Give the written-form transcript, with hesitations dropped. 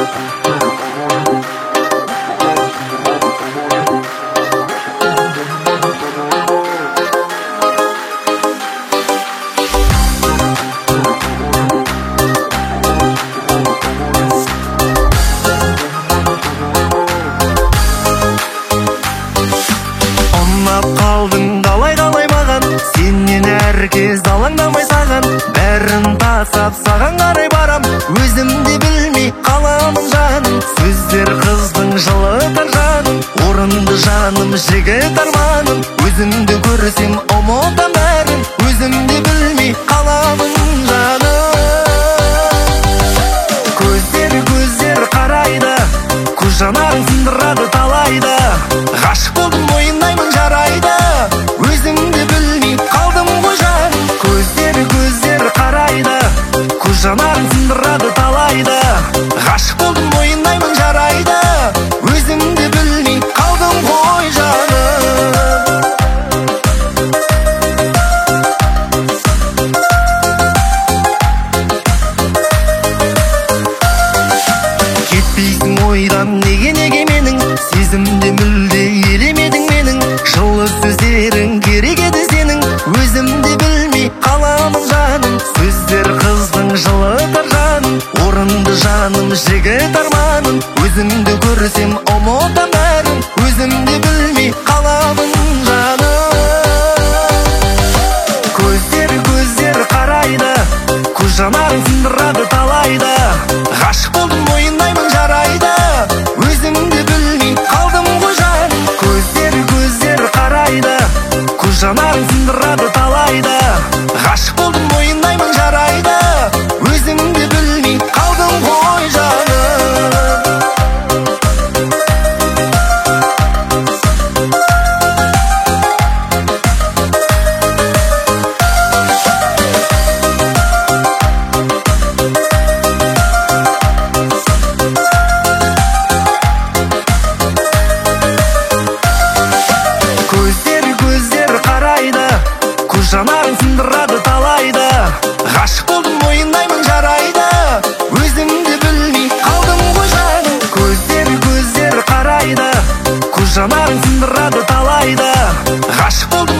Кез алаңдамай саған, бәрін тастап саған қарай барам. Өзімде білмей қаламын жаным, сөздер қыздың жылытар жаным. Орынды жаным, жігіт арманым, өзімді көрсем ұмытам бәрін. Өзімде білмей қаламын жаным. Көздер қарайды, көз жанарың сындырады талайды. Ғашық болдым, мойындаймын жарайды, өзімді білмей қалдым ғой жаным. Көздер қарайды, көз жанарың сындырады талайды. Ғашық болдым, мойындаймын жарайды, өзімді білмей қалдым ғой жаным. Кетпейсің ойдан неге менің, сезімде мүлде елемедің менің. Жылы сөздерің керек еді сенің, өзімде білмей қаламын жаным. Сөздер қыздың жылытар жаным, орынды жаным, жігіт арманым, өзімді көрсем ұмытам бәрін. Өзімде білмей қаламын жаным. Көздер қарайды, көз жанарың сындырады талайды. Ғашық болдым, мойындаймын жарайды, өзімді білмей қалдым ғой жаным. Көздер қарайды, көз жанарың сындырады талайды. Ғашық болдым, мойындаймын жарайды, өзімді білмей қалдым ғой жаным. Көздер қарайды, көз жанарың сындырады талайды. Ғашық болдым, мойындаймын жарайды, өзімді білмей қалдым ғой жаным. Көздер қарайды, көз жанарың сындырады талайды. Ғашық болдым,